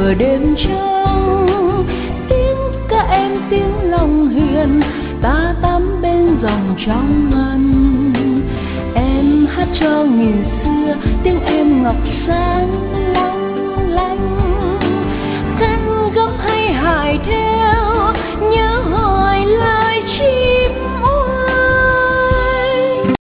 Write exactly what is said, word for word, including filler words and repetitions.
nửa đêm trăng, tiếng ca em tiếng lòng hiền, ta tắm bên dòng trong ngân. Em hát cho nghìn xưa, tiếng em ngọc sáng long lanh.